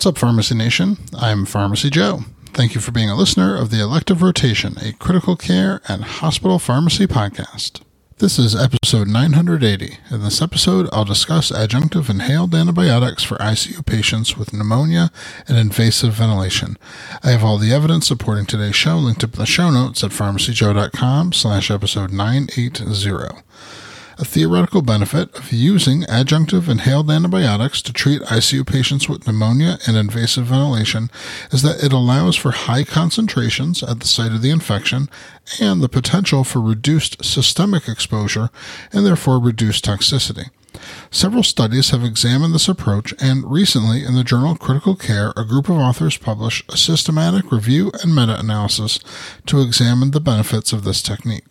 What's up, Pharmacy Nation? I'm Pharmacy Joe. Thank you for being a listener of the Elective Rotation, a critical care and hospital pharmacy podcast. This is episode 980. In this episode, I'll discuss adjunctive inhaled antibiotics for ICU patients with pneumonia and invasive ventilation. I have all the evidence supporting today's show linked up in the show notes at pharmacyjoe.com/episode 980. A theoretical benefit of using adjunctive inhaled antibiotics to treat ICU patients with pneumonia and invasive ventilation is that it allows for high concentrations at the site of the infection and the potential for reduced systemic exposure and therefore reduced toxicity. Several studies have examined this approach, and recently in the journal Critical Care, a group of authors published a systematic review and meta-analysis to examine the benefits of this technique.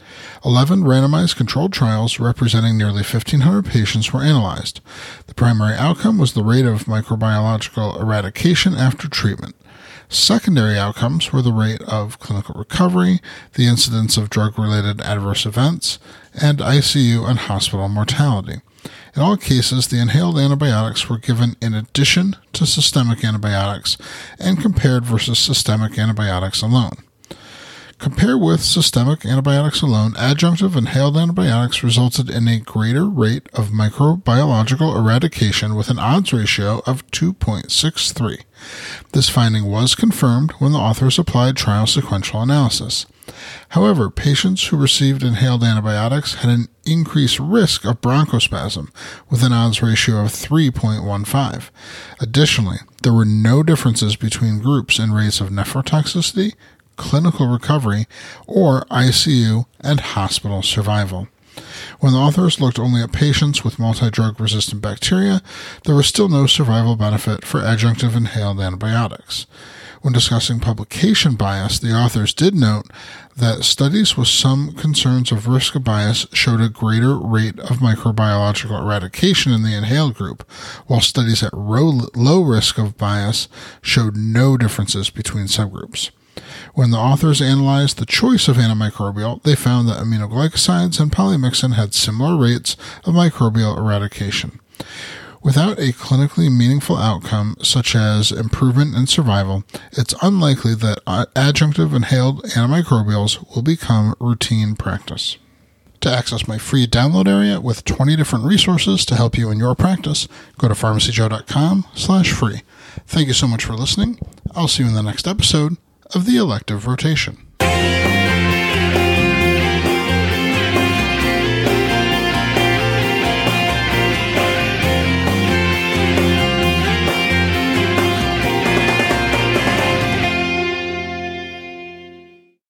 11 randomized controlled trials representing nearly 1,500 patients were analyzed. The primary outcome was the rate of microbiological eradication after treatment. Secondary outcomes were the rate of clinical recovery, the incidence of drug-related adverse events, and ICU and hospital mortality. In all cases, the inhaled antibiotics were given in addition to systemic antibiotics and compared versus systemic antibiotics alone. Compared with systemic antibiotics alone, adjunctive inhaled antibiotics resulted in a greater rate of microbiological eradication with an odds ratio of 2.63. This finding was confirmed when the authors applied trial sequential analysis. However, patients who received inhaled antibiotics had an increased risk of bronchospasm with an odds ratio of 3.15. Additionally, there were no differences between groups in rates of nephrotoxicity, clinical recovery, or ICU and hospital survival. When the authors looked only at patients with multi-drug resistant bacteria, there was still no survival benefit for adjunctive inhaled antibiotics. When discussing publication bias, the authors did note that studies with some concerns of risk of bias showed a greater rate of microbiological eradication in the inhaled group, while studies at low risk of bias showed no differences between subgroups. When the authors analyzed the choice of antimicrobial, they found that aminoglycosides and polymyxin had similar rates of microbial eradication. Without a clinically meaningful outcome, such as improvement in survival, it's unlikely that adjunctive inhaled antimicrobials will become routine practice. To access my free download area with 20 different resources to help you in your practice, go to pharmacyjoe.com/free. Thank you so much for listening. I'll see you in the next episode of the Elective Rotation.